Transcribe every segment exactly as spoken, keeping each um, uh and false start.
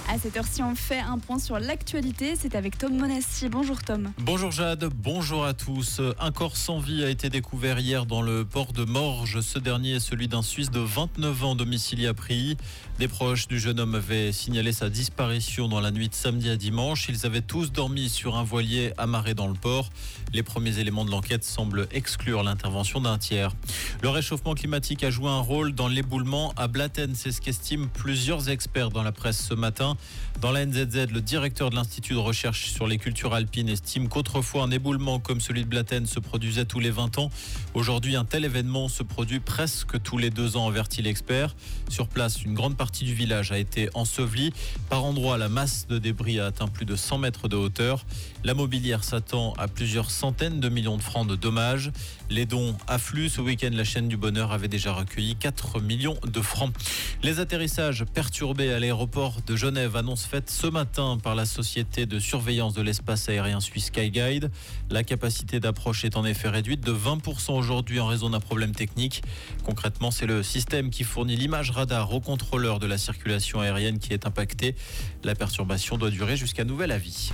À cette heure-ci, on fait un point sur l'actualité. C'est avec Tom Monassi. Bonjour Tom. Bonjour Jade, bonjour à tous. Un corps sans vie a été découvert hier dans le port de Morges. Ce dernier est celui d'un Suisse de vingt-neuf ans domicilié à Prilly. Des proches du jeune homme avaient signalé sa disparition dans la nuit de samedi à dimanche. Ils avaient tous dormi sur un voilier amarré dans le port. Les premiers éléments de l'enquête semblent exclure l'intervention d'un tiers. Le réchauffement climatique a joué un rôle dans l'éboulement à Blatten. C'est ce qu'estiment plusieurs experts dans la presse ce matin. Dans la N Z Z, le directeur de l'Institut de recherche sur les cultures alpines estime qu'autrefois un éboulement comme celui de Blatten se produisait tous les vingt ans. Aujourd'hui, un tel événement se produit presque tous les deux ans, avertit l'expert. Sur place, une grande partie du village a été ensevelie. Par endroits, la masse de débris a atteint plus de cent mètres de hauteur. La mobilière s'attend à plusieurs centaines de millions de francs de dommages. Les dons affluent. Ce week-end, la chaîne du bonheur avait déjà recueilli quatre millions de francs. Les atterrissages perturbés à l'aéroport de Genève, annonce faite ce matin par la société de surveillance de l'espace aérien suisse Skyguide. La capacité d'approche est en effet réduite de vingt pour cent aujourd'hui en raison d'un problème technique. Concrètement, c'est le système qui fournit l'image radar au contrôleur de la circulation aérienne qui est impacté. La perturbation doit durer jusqu'à nouvel avis.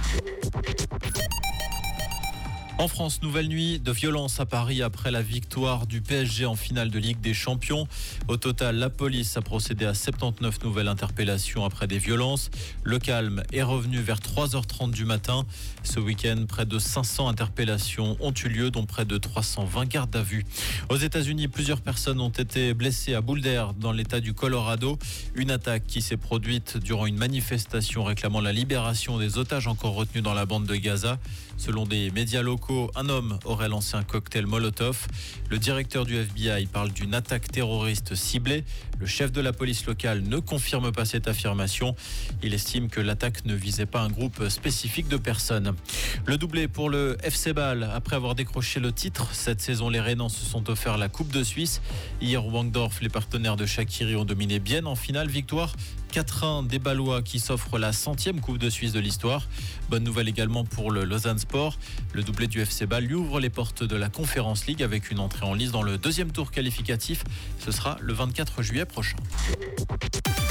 En France, nouvelle nuit de violence à Paris après la victoire du P S G en finale de Ligue des Champions. Au total, la police a procédé à soixante-dix-neuf nouvelles interpellations après des violences. Le calme est revenu vers trois heures trente du matin. Ce week-end, près de cinq cents interpellations ont eu lieu, dont près de trois cent vingt gardes à vue. Aux États-Unis, plusieurs personnes ont été blessées à Boulder, dans l'État du Colorado. Une attaque qui s'est produite durant une manifestation réclamant la libération des otages encore retenus dans la bande de Gaza. Selon des médias locaux, un homme aurait lancé un cocktail Molotov. Le directeur du F B I parle d'une attaque terroriste ciblée. Le chef de la police locale ne confirme pas cette affirmation. Il estime que l'attaque ne visait pas un groupe spécifique de personnes. Le doublé pour le F C Bâle. Après avoir décroché le titre, cette saison, les Rhénans se sont offerts la Coupe de Suisse. Hier, au Wankdorf, les partenaires de Shaqiri ont dominé Bienne en finale. Victoire quatre un des Bâlois qui s'offrent la centième Coupe de Suisse de l'histoire. Bonne nouvelle également pour le Lausanne Sport. Le doublé du F C Bâle lui ouvre les portes de la Conference League avec une entrée en lice dans le deuxième tour qualificatif. Ce sera le vingt-quatre juillet prochain.